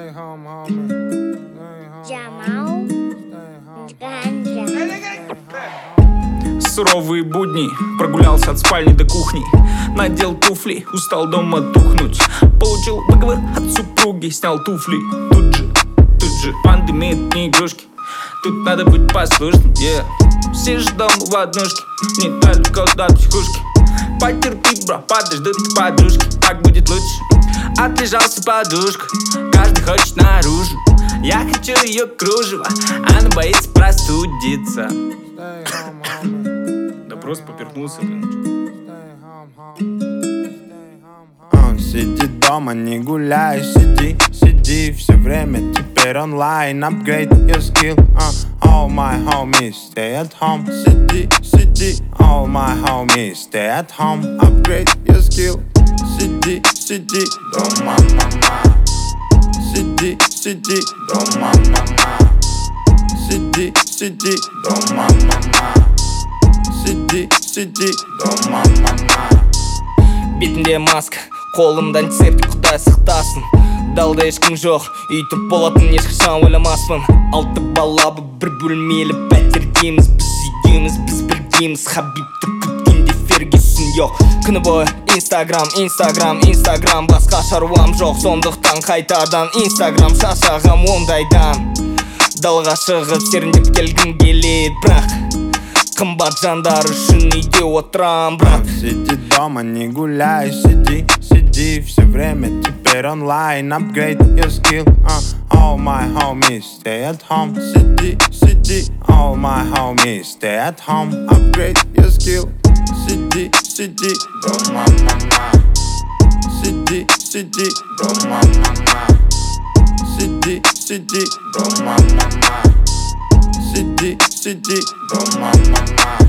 Джамал Ганджа. Суровые будни, прогулялся от спальни до кухни. Надел туфли, устал дома тухнуть. Получил выговор от супруги, снял туфли. Тут же, пандемия, не игрушки. Тут надо быть послушным, Сидишь дома в однушке, недалеко до психушки. Потерпи, бро, подожди ты подружки, так будет лучше. Отлежался подушка, каждый хочет наружу. Я хочу ее кружево, она боится простудиться. Да просто поперхнулся, Сиди дома, не гуляй, сиди все время теперь онлайн. Upgrade your skill, all my homies stay at home. Сиди, all my homies stay at home. Upgrade your skill, сиди дома, мама. Сиди дома, мама. Сиди дома, мама. Сиди дома, мама. Бетінде маска, қолымда антисептик, құдай сақтасын. Далда ешкім жоқ, үйтіп болатын ешқашан ойламаспын. 6 бала бір бөлмелі пәтердеміз, біз үйдеміз, біз біргеміз. Хабибті күткенде Фергюсон жоқ. Күні бойы Инстаграм, басқа шаруам жоқ. Сондықтан қайтадан Инстаграм шашағам ондайдан. Далға шығып серіндеп келгім келеді, бірақ қымбат жандар үшін үйде отырам, брат. Сиди дома, не гуляй, сиди все время теперь онлайн. Upgrade your skill, all my homies stay at home. Сиди, all my homies stay at home. Upgrade your skill, сиди дома, мама. Сиди дома, мама. Сиди дома, мама. Сиди дома, мама.